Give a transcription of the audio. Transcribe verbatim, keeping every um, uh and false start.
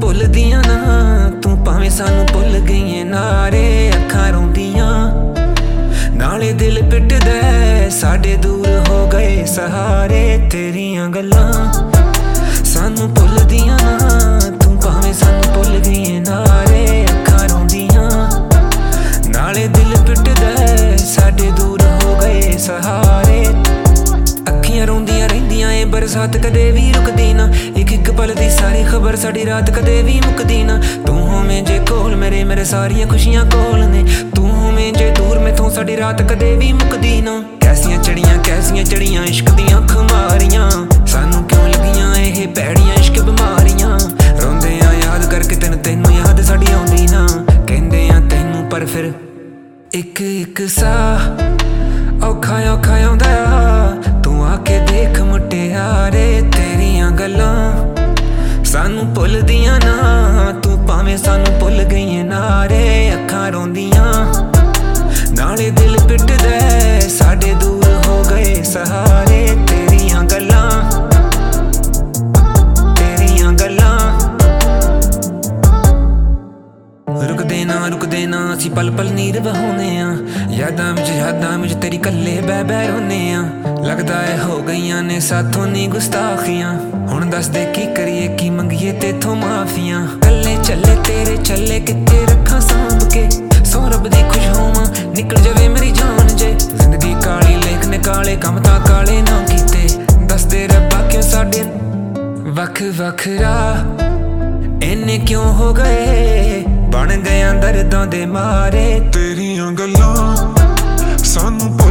भुलदियां ना तू भावें सानू भुल गई नारे अखां रोंदियां नाले दिल पिटदा साडे दूर हो गए सहारे तेरियां गल्लां सानू भुलदियां ना तू भावें सानू भुल गई नारे अखां रोंदियां नाले दिल पिटदा साडे दूर हो गए सहारे अखियां रोंदियां रहिंदियां ए बरसात कदे भी रुकदी ना एक एक पल दी सारी खबर साडी रात कदे भी मुकदी ना तू होवें जे कोल मेरे मेरे सारियां खुशियां कोल ने तू होवें जे दूर मैथों साडी रात कदे भी मुकदी ना कैसियां चढ़ियां कैसियां चढ़ियां इश्क दियां खुमारियां सानू क्यों लगियां एह भैड़ियां इश्क बीमारियां रोंदे आ याद करके तैनू तैनू याद साडी आउंदी ना कहंदे आ तैनू पर फिर एक एक सा औखा औखा आउंदा तू आके देख मुटियारे तेरियां गल्लां सानू भुलदियां ना तू भावें सानू भुल गई नारे अखां रोंदियां नाले दिल पिटदा साडे दूर हो गए सहारे तेरियां गल्लां तेरियां गल्लां रुकदे ना रुकदे ना असीं पल पल नीर बहाउने आ यादां विच यादां विच तेरी कल्ले बै बै रोने आ लगदा है हो गईयां ने साथों नी गुस्ताखियां हुण दस दे की करिए की मंगिए तेथों माफियां कल्ले चले तेरे चले किते रखां सांभ के सौ रब दी खुश होवां निकल जावे मेरी जान जे जिंदगी काली लेख ने काले कम तां काले ना कीते दस दे रब्बा क्यों साडे वख वख राह इन्ने क्यों हो गए बन गया दर्दां दे मारे तेरियां गल्लां सानू